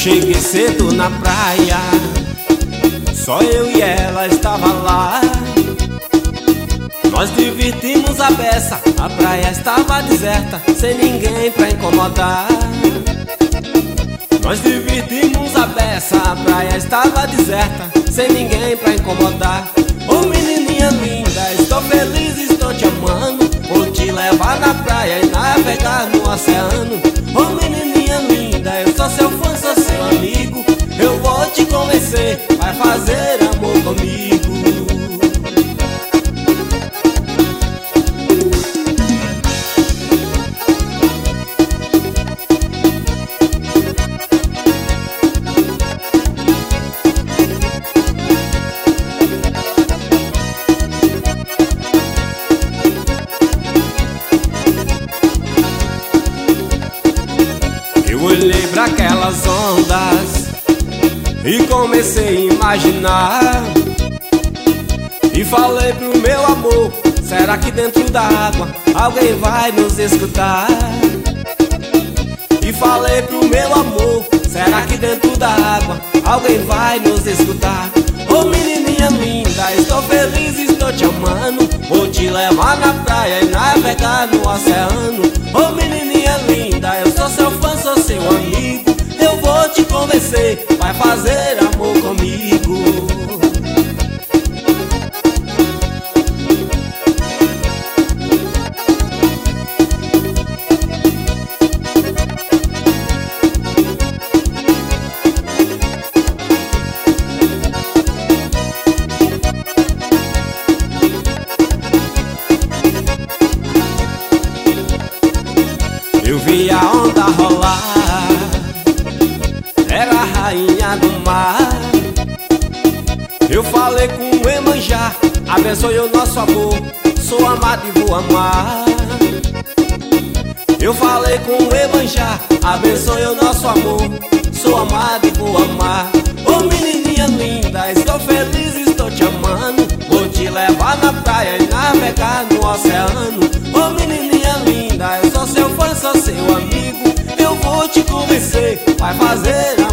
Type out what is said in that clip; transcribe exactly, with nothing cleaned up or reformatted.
cheguei cedo na praia, só eu e ela estava lá. Nós divertimos a beça, a praia estava deserta, sem ninguém pra incomodar. Nós divertimos a beça, a praia estava deserta, sem ninguém pra incomodar. Ô menininha linda, estou feliz, estou te amando, vou te levar na praia e navegar no oceano. Ô menininha linda, eu sou seu fã, sou seu amigo, eu vou te convencer, vai fazer amor comigo. Eu olhei pra aquelas ondas e comecei a imaginar, e falei pro meu amor, será que dentro da água alguém vai nos escutar? E falei pro meu amor, será que dentro da água alguém vai nos escutar? Ô menininha linda, estou feliz, estou te amando, vou te levar na praia e navegar no oceano. Ô menininha linda, eu sou seu fã, sou seu amigo, eu vou te convencer, vai fazer amor comigo. Eu vi a onda rolar, era a rainha do mar. Eu falei com o Iemanjá, abençoe o nosso amor, sou amado e vou amar. Eu falei com o Iemanjá, abençoe o nosso amor, sou amado e vou amar. Ô menininha linda, estou feliz, estou te amando, vou te levar na praia e navegar no oceano. Ô menininha linda, eu sou seu fã, sou seu amigo, eu vou te convencer, vai fazer